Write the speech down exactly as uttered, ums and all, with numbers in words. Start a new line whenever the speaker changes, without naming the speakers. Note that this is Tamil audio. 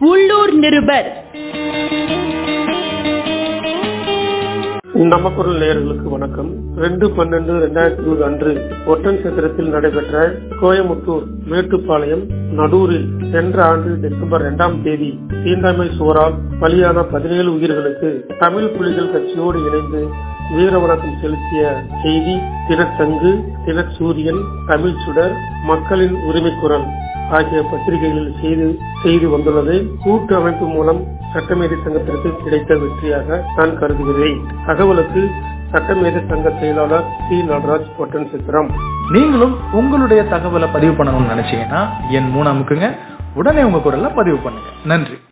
உள்ளூர் நிருபர்.
நம்ம குரல் நேயர்களுக்கு வணக்கம். ரெண்டு பன்னெண்டு ரெண்டாயிரத்தி இருபது அன்று ஒட்டன்சத்திரத்தில் நடைபெற்ற கோயமுத்தூர் மேட்டுப்பாளையம் நடூரில் சென்ற ஆண்டு டிசம்பர் இரண்டாம் தேதி தீண்டாமை சுவரால் பலியான பதினேழு உயிர்களுக்கு தமிழ் புலிகள் கட்சியோடு இணைந்து வீர வணக்கம் செலுத்திய செய்தி தினச்சங்கு, தினசூரியன், தமிழ் சுடர், மக்களின் உரிமை குரல் ஆகிய பத்திரிகைகளில் செய்து செய்து வந்துள்ளதை கூட்டு அமைப்பு மூலம் சட்டமேதை சங்கத்திற்கு கிடைத்த வெற்றியாக நான் கருதுகிறேன். தகவலுக்கு சட்டமேதை சங்க செயலாளர் சி நடராஜ், ஒட்டன்சத்திரம்.
நீங்களும் உங்களுடைய தகவலை பதிவு பண்ணணும்னு நினைச்சீங்கன்னா என் மூணாமுக்குங்க உடனே உங்க குரல்ல பதிவு பண்ணுங்க. நன்றி.